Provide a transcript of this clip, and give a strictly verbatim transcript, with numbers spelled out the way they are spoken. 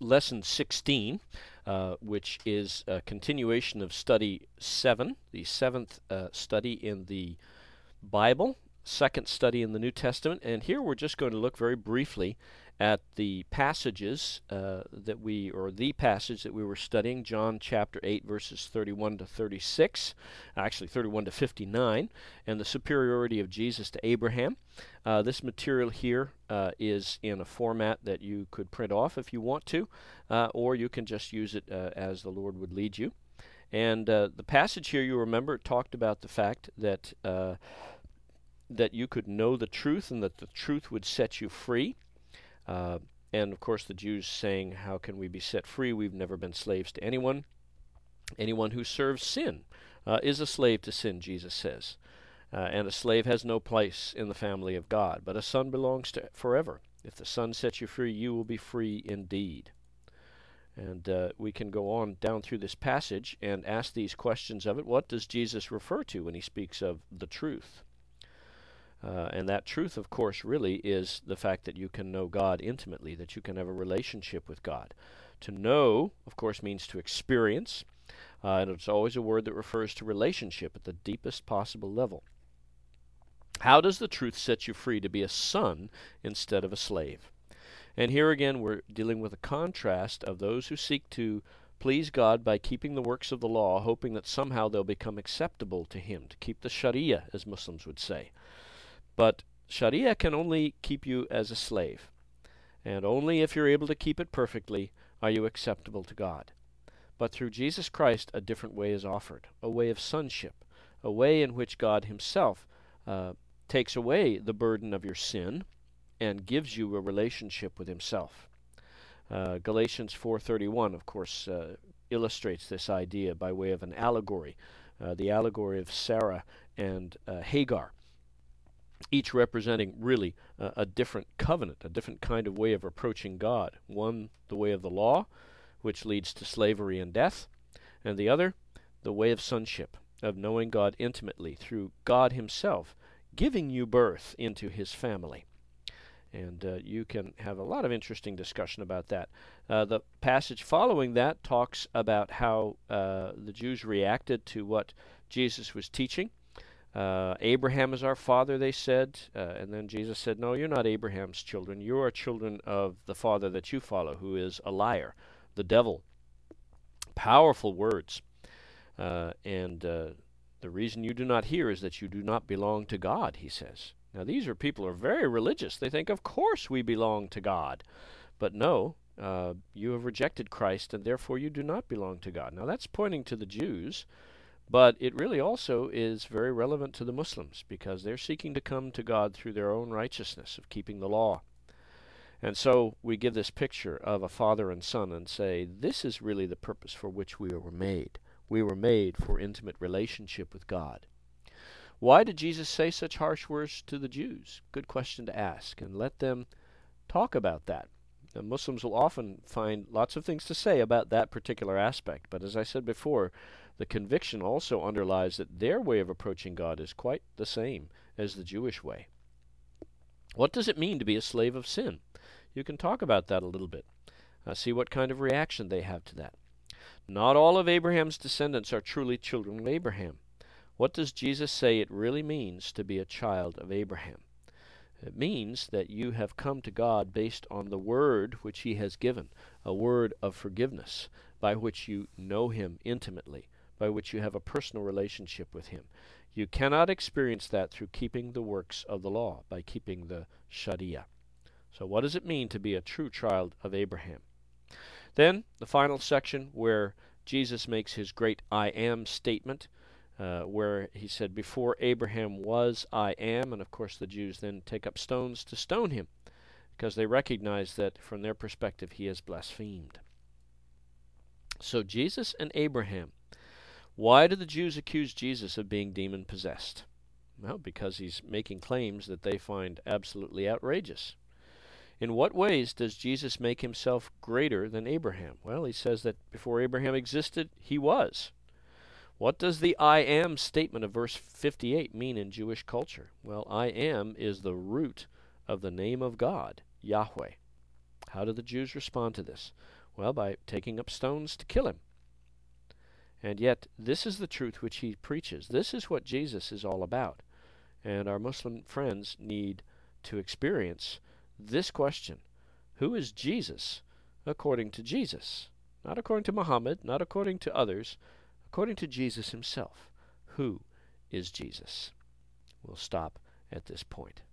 lesson sixteen, uh, which is a continuation of study seven, the seventh uh, study in the Bible, second study in the New Testament. And here we're just going to look very briefly at the passages uh, that we, or the passage that we were studying, John chapter eight, verses thirty-one to thirty-six, actually thirty-one to fifty-nine, and the superiority of Jesus to Abraham. Uh, this material here uh, is in a format that you could print off if you want to, uh, or you can just use it uh, as the Lord would lead you. And uh, the passage here, you remember, talked about the fact that uh, that you could know the truth and that the truth would set you free. Uh, and of course the Jews saying, how can we be set free? We've never been slaves to anyone. Anyone who serves sin uh, is a slave to sin, Jesus says. Uh, and a slave has no place in the family of God, but a son belongs to forever. If the Son sets you free, you will be free indeed. And uh, we can go on down through this passage and ask these questions of it. What does Jesus refer to when he speaks of the truth? Uh, and that truth, of course, really is the fact that you can know God intimately, that you can have a relationship with God. To know, of course, means to experience, uh, and it's always a word that refers to relationship at the deepest possible level. How does the truth set you free to be a son instead of a slave? And here again, we're dealing with a contrast of those who seek to please God by keeping the works of the law, hoping that somehow they'll become acceptable to Him, to keep the Sharia, as Muslims would say. But Sharia can only keep you as a slave, and only if you're able to keep it perfectly are you acceptable to God. But through Jesus Christ, a different way is offered, a way of sonship, a way in which God Himself uh, takes away the burden of your sin and gives you a relationship with Himself. Uh, Galatians four thirty-one, of course, uh, illustrates this idea by way of an allegory, uh, the allegory of Sarah and uh, Hagar, each representing really uh, a different covenant, a different kind of way of approaching God. One, the way of the law, which leads to slavery and death, and the other, the way of sonship, of knowing God intimately through God Himself giving you birth into His family. And uh, you can have a lot of interesting discussion about that. Uh, the passage following that talks about how uh, the Jews reacted to what Jesus was teaching. Uh, Abraham is our father, they said, uh, and then Jesus said, no, you're not Abraham's children. You are children of the father that you follow, who is a liar, the devil. Powerful words. Uh, and uh, the reason you do not hear is that you do not belong to God, he says. Now, these are people who are very religious. They think, of course we belong to God. But no, uh, you have rejected Christ, and therefore you do not belong to God. Now, that's pointing to the Jews. But it really also is very relevant to the Muslims, because they're seeking to come to God through their own righteousness of keeping the law. And so we give this picture of a father and son and say, this is really the purpose for which we were made. We were made for intimate relationship with God. Why did Jesus say such harsh words to the Jews? Good question to ask, and let them talk about that. The Muslims will often find lots of things to say about that particular aspect, but as I said before, the conviction also underlies that their way of approaching God is quite the same as the Jewish way. What does it mean to be a slave of sin? You can talk about that a little bit. Uh, see what kind of reaction they have to that. Not all of Abraham's descendants are truly children of Abraham. What does Jesus say it really means to be a child of Abraham? It means that you have come to God based on the word which He has given, a word of forgiveness by which you know Him intimately, by which you have a personal relationship with Him. You cannot experience that through keeping the works of the law, by keeping the Sharia. So what does it mean to be a true child of Abraham? Then, the final section where Jesus makes His great I am statement, uh, where He said, before Abraham was, I am. And of course the Jews then take up stones to stone Him, because they recognize that from their perspective He has blasphemed. So Jesus and Abraham. Why do the Jews accuse Jesus of being demon-possessed? Well, because He's making claims that they find absolutely outrageous. In what ways does Jesus make Himself greater than Abraham? Well, He says that before Abraham existed, He was. What does the I am statement of verse fifty-eight mean in Jewish culture? Well, I am is the root of the name of God, Yahweh. How do the Jews respond to this? Well, by taking up stones to kill him. And yet, this is the truth which he preaches. This is what Jesus is all about. And our Muslim friends need to experience this question: who is Jesus according to Jesus? Not according to Muhammad, not according to others, according to Jesus himself. Who is Jesus? We'll stop at this point.